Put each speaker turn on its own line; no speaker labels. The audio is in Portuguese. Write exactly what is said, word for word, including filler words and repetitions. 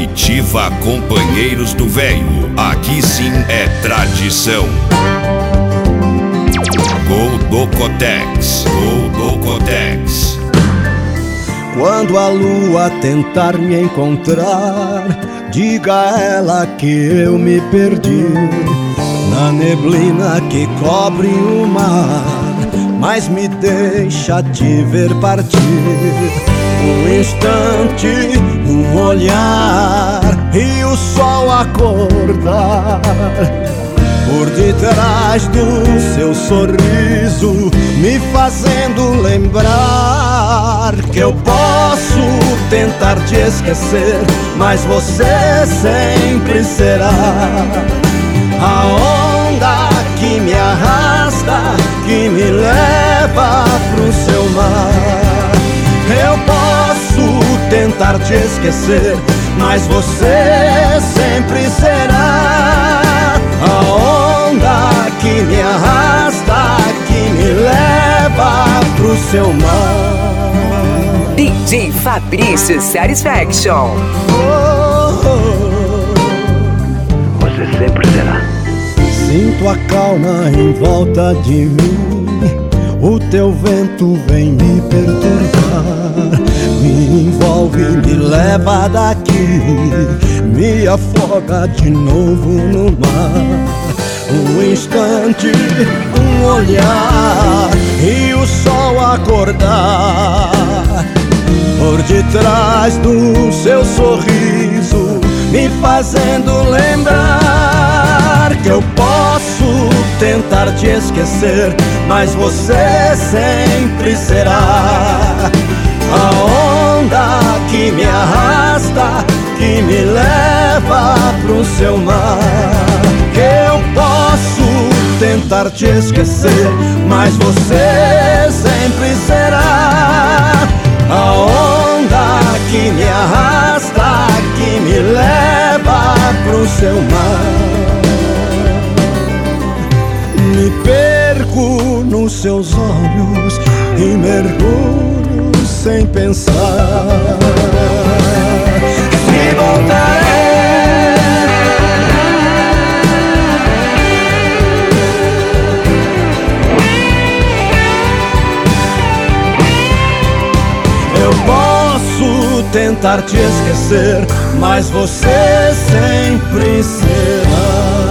Comitiva Companheiros do Véio, aqui sim é tradição. Goldocotex, Goldocotex.
Quando a lua tentar me encontrar, diga a ela que eu me perdi na neblina que cobre o mar, mas me deixa te ver partir. Um instante, um olhar e o sol acordar. Por detrás do seu sorriso, me fazendo lembrar que eu posso tentar te esquecer, mas você sempre será a onda que me arrasta, que me leva pro seu mar. Eu posso tentar te esquecer, mas você sempre será a onda que me arrasta, que me leva pro seu mar.
D J Fabrício Satisfaction.
Oh, oh, oh.
Você sempre será.
Sinto a calma em volta de mim, o teu vento vem me perturbar, me envolve, me leva daqui, me afoga de novo no mar. Um instante, um olhar e o sol acordar. Por detrás do seu sorriso, me fazendo lembrar que eu posso tentar te esquecer, mas você sempre será a onda que me arrasta, que me leva pro seu mar. Que eu posso tentar te esquecer, mas você sempre será a onda que me arrasta, que me leva pro seu mar. Me perco nos seus olhos e mergulho sem pensar. Se voltarei, eu posso tentar te esquecer, mas você sempre será